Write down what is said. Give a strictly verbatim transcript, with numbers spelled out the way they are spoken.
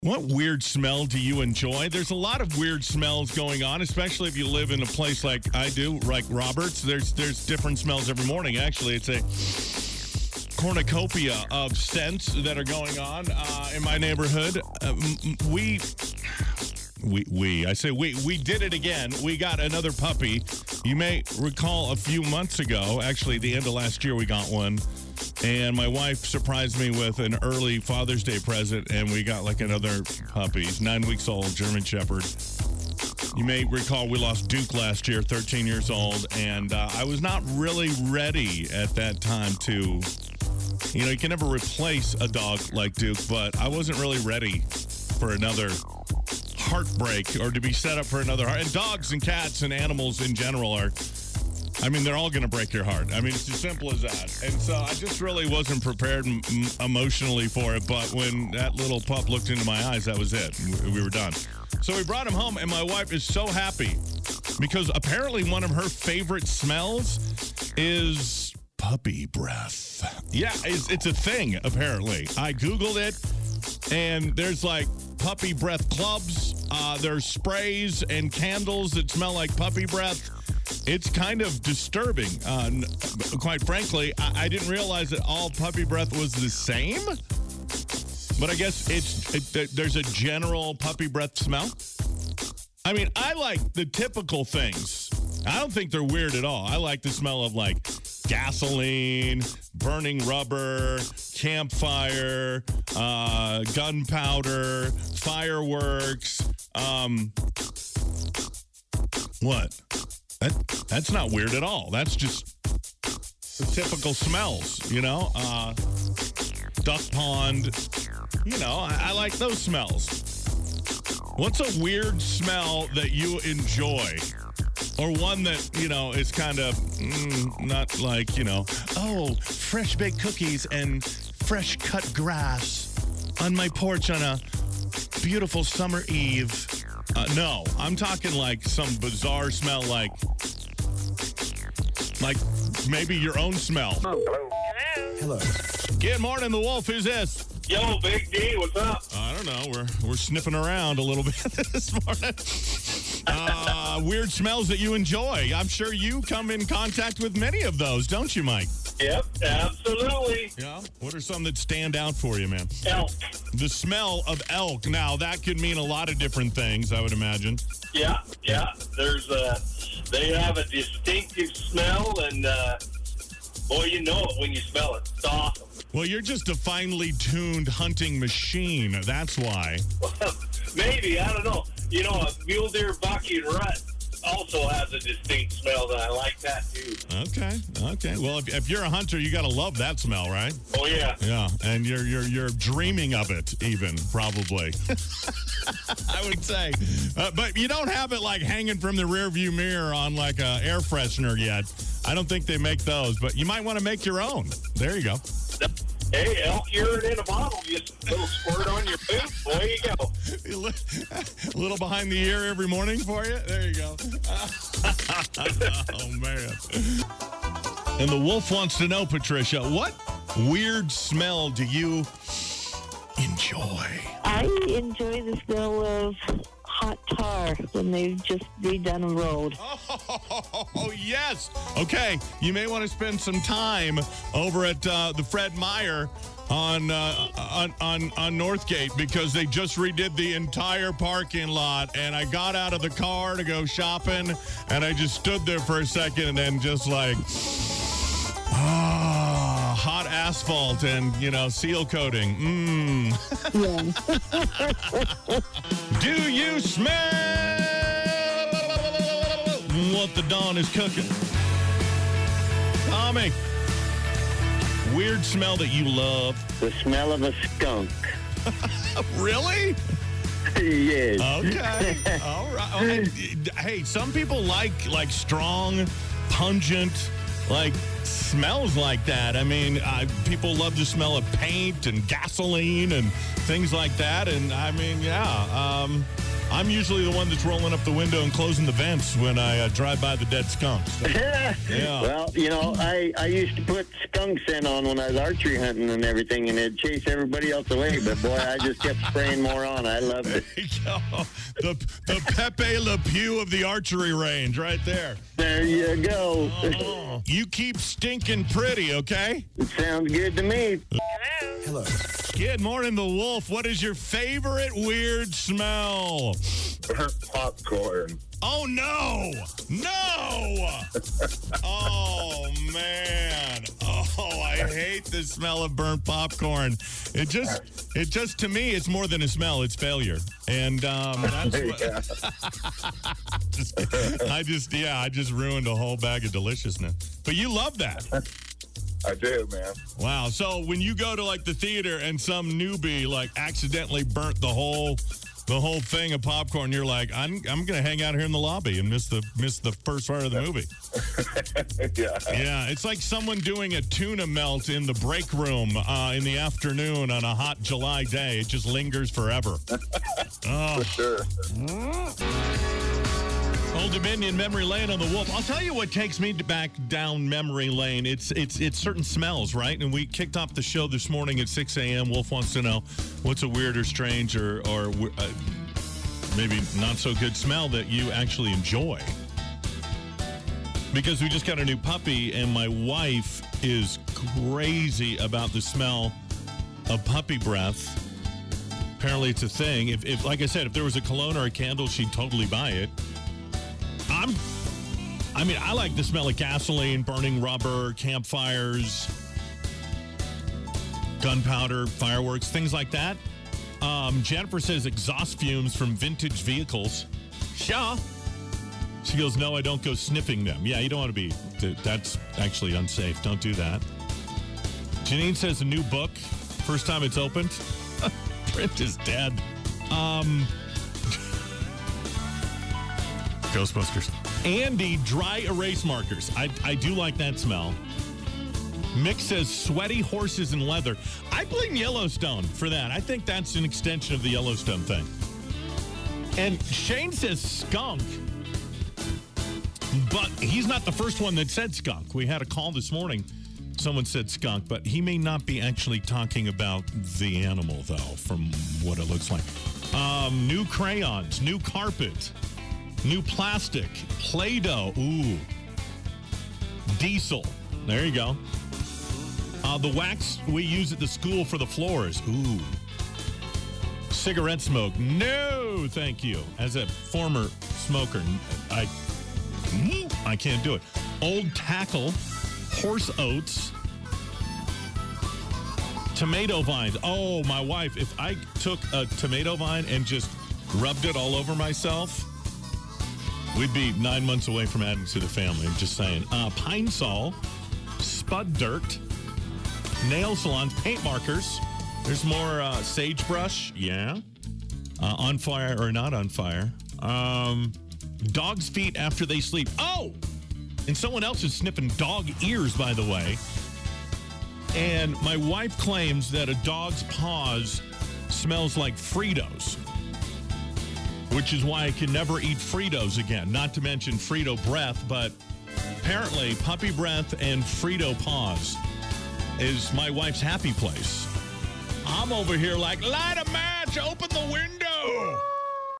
What weird smell do you enjoy? There's a lot of weird smells going on, especially if you live in a place like I do, like Roberts. There's there's different smells every morning. Actually, it's a cornucopia of scents that are going on uh, in my neighborhood. Uh, we, we, we, I say we, we did it again. We got another puppy. You may recall a few months ago, actually the end of last year, we got one. And my wife surprised me with an early Father's Day present, and we got like another puppy. He's nine weeks old, German Shepherd. You may recall we lost Duke last year, thirteen years old, and uh, I was not really ready at that time to, you know, you can never replace a dog like Duke, but I wasn't really ready for another heartbreak or to be set up for another heart. And dogs and cats and animals in general are, I mean, they're all going to break your heart. I mean, it's as simple as that. And so I just really wasn't prepared m- emotionally for it. But when that little pup looked into my eyes, that was it. We were done. So we brought him home, and my wife is so happy because apparently one of her favorite smells is puppy breath. Yeah, it's, it's a thing, apparently. I Googled it, and there's like puppy breath clubs. Uh, there's sprays and candles that smell like puppy breath. It's kind of disturbing. Uh, n- quite frankly, I-, I didn't realize that all puppy breath was the same. But I guess it's it, th- there's a general puppy breath smell. I mean, I like the typical things. I don't think they're weird at all. I like the smell of like gasoline, burning rubber, campfire, uh, gunpowder, fireworks. Um, what? That that's not weird at all. That's just the typical smells, you know? Uh, duck pond, you know, I, I like those smells. What's a weird smell that you enjoy? Or one that, you know, is kind of mm, not like, you know, oh, fresh baked cookies and fresh cut grass on my porch on a beautiful summer eve. Uh, no, I'm talking like some bizarre smell, like, like maybe your own smell. Hello. Hello. Good morning, the Wolf. Who's this? Yo, Big D, what's up? I don't know. We're we're sniffing around a little bit this morning. Uh, weird smells that you enjoy. I'm sure you come in contact with many of those, don't you, Mike? Yep, absolutely. Yeah. What are some that stand out for you, man? Elk. The smell of elk. Now, that could mean a lot of different things, I would imagine. Yeah, yeah. There's a, they have a distinctive smell, and uh, boy, you know it when you smell it. It's awesome. Well, you're just a finely tuned hunting machine. That's why. Maybe, I don't know. You know, a mule deer, bucky, and rut also has a distinct smell that I like that too. Okay, okay. Well, if, if you're a hunter, you got to love that smell, right? Oh yeah, yeah. And you're you're you're dreaming of it, even probably. I would say, uh, but you don't have it like hanging from the rearview mirror on like a air freshener yet. I don't think they make those, but you might want to make your own. There you go. Hey, elk urine in a bottle. Just a little squirt on your boot. There you go. A little behind the ear every morning for you. There you go. Oh, man. And the Wolf wants to know, Patricia, what weird smell do you enjoy? I enjoy the smell of hot tar when they've just redone a road. Oh, yes. Okay, you may want to spend some time over at uh, the Fred Meyer on, uh, on on on Northgate because they just redid the entire parking lot, and I got out of the car to go shopping, and I just stood there for a second and then just like, ah, hot asphalt and, you know, seal coating. Mmm. Do you smell what the dawn is cooking? Tommy, weird smell that you love. The smell of a skunk. Really? Yes. Okay. All right. Oh, hey, hey, some people like like strong, pungent, like smells like that. I mean, uh, people love the smell of paint and gasoline and things like that. And I mean, yeah. Um, I'm usually the one that's rolling up the window and closing the vents when I uh, drive by the dead skunk. So, yeah. Well, you know, I, I used to put skunk scent on when I was archery hunting and everything, and it'd chase everybody else away. But, boy, I just kept spraying more on. I loved it. There you go. The, the Pepe Le Pew of the archery range right there. There you go. Oh, you keep stinking pretty, okay? It sounds good to me. Hello. Good morning, the Wolf. What is your favorite weird smell? Burnt popcorn. Oh, no. No. Oh, man. Oh, I hate the smell of burnt popcorn. It just, it just, to me, it's more than a smell. It's failure. And um, that's what, I just, yeah, I just ruined a whole bag of deliciousness. But you love that. I do, man. Wow. So when you go to like the theater and some newbie like accidentally burnt the whole the whole thing of popcorn, you're like, I'm I'm gonna hang out here in the lobby and miss the miss the first part of the movie. Yeah. Yeah, it's like someone doing a tuna melt in the break room uh, in the afternoon on a hot July day. It just lingers forever. Oh. For sure. Old Dominion Memory Lane on the Wolf. I'll tell you what takes me back down memory lane. It's it's it's certain smells, right? And we kicked off the show this morning at six a.m. Wolf wants to know what's a weird or strange or, or uh, maybe not so good smell that you actually enjoy. Because we just got a new puppy, and my wife is crazy about the smell of puppy breath. Apparently it's a thing. If, if like I said, if there was a cologne or a candle, she'd totally buy it. I'm, I mean, I like the smell of gasoline, burning rubber, campfires, gunpowder, fireworks, things like that. Um, Jennifer says exhaust fumes from vintage vehicles. Sure. She goes, no, I don't go sniffing them. Yeah, you don't want to be. That's actually unsafe. Don't do that. Janine says a new book. First time it's opened. Print is dead. Um... Ghostbusters. Andy, dry erase markers. I, I do like that smell. Mick says sweaty horses and leather. I blame Yellowstone for that. I think that's an extension of the Yellowstone thing. And Shane says skunk. But he's not the first one that said skunk. We had a call this morning. Someone said skunk, but he may not be actually talking about the animal, though, from what it looks like. Um, new crayons, new carpet. New plastic, Play-Doh, ooh. Diesel, there you go. Uh, the wax we use at the school for the floors, ooh. Cigarette smoke, no, thank you. As a former smoker, I, I can't do it. Old tackle, horse oats, tomato vines. Oh, my wife, if I took a tomato vine and just rubbed it all over myself, we'd be nine months away from adding to the family. I'm just saying. Uh, Pine Sol, Spud Dirt, nail salons, paint markers. There's more uh, sagebrush. Yeah. Uh, on fire or not on fire. Um, dog's feet after they sleep. Oh! And someone else is sniffing dog ears, by the way. And my wife claims that a dog's paws smells like Fritos, which is why I can never eat Fritos again. Not to mention Frito breath, but apparently puppy breath and Frito paws is my wife's happy place. I'm over here like, light a match, open the window.